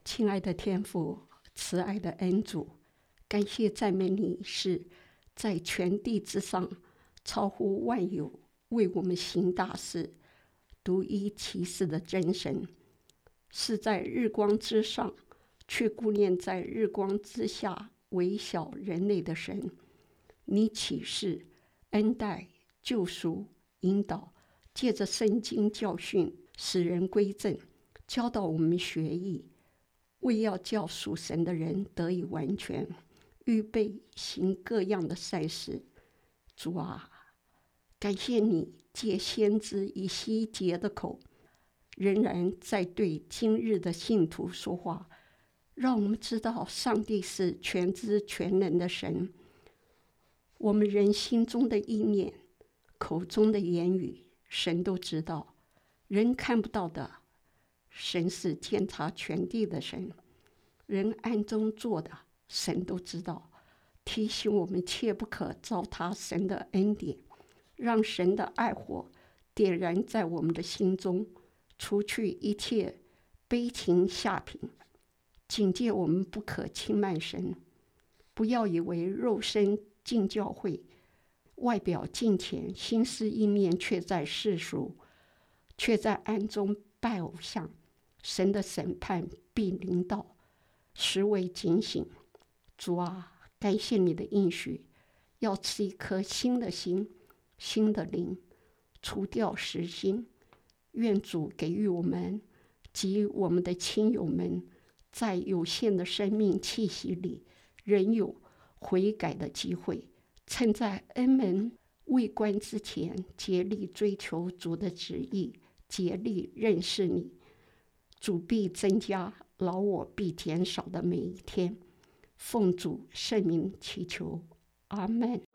亲爱的天父，慈爱的恩主，感谢赞美你是在全地之上超乎万有，为我们行大事，独一其事的真神，是在日光之上却顾念在日光之下微小人类的神。你启示、恩待、救赎、引导，借着圣经教训使人归正，教导我们学艺，为要叫属神的人得以完全，预备行各样的善事。主啊，感谢你借先知以西结的口，仍然在对今日的信徒说话，让我们知道上帝是全知全能的神。我们人心中的意念、口中的言语，神都知道。人看不到的，神是监察全地的神。人暗中做的，神都知道。提醒我们切不可糟蹋神的恩典，让神的爱火点燃在我们的心中，除去一切悲情下品。警戒我们不可轻慢神，不要以为肉身进教会，外表敬虔，心思意念却在世俗，却在暗中拜偶像。神的审判必临到，实为警醒。主啊，感谢你的应许，要赐一颗新的心，新的灵，除掉实心。愿主给予我们及我们的亲友们，在有限的生命气息里，仍有悔改的机会，趁在恩门未关之前，竭力追求主的旨意，竭力认识你。主必增加，劳我必减少的每一天。奉主圣名祈求，阿们。